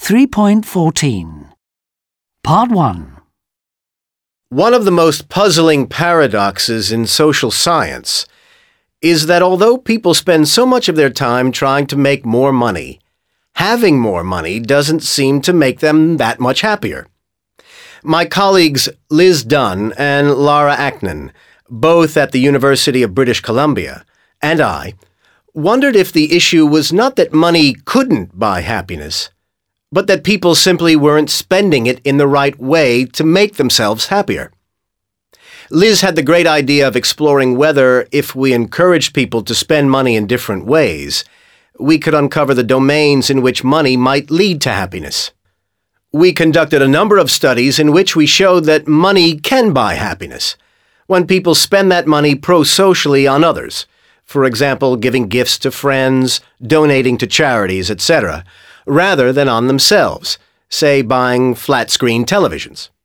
3.14 Part 1. One of the most puzzling paradoxes in social science is that although people spend so much of their time trying to make more money, having more money doesn't seem to make them that much happier. My colleagues Liz Dunn and Lara Aknin, both at the University of British Columbia, and I, wondered if the issue was not that money couldn't buy happiness, but that people simply weren't spending it in the right way to make themselves happier. Liz had the great idea of exploring whether, if we encouraged people to spend money in different ways, we could uncover the domains in which money might lead to happiness. We conducted a number of studies in which we showed that money can buy happiness when people spend that money pro-socially on others, for example, giving gifts to friends, donating to charities, etc., rather than on themselves, say buying flat-screen televisions.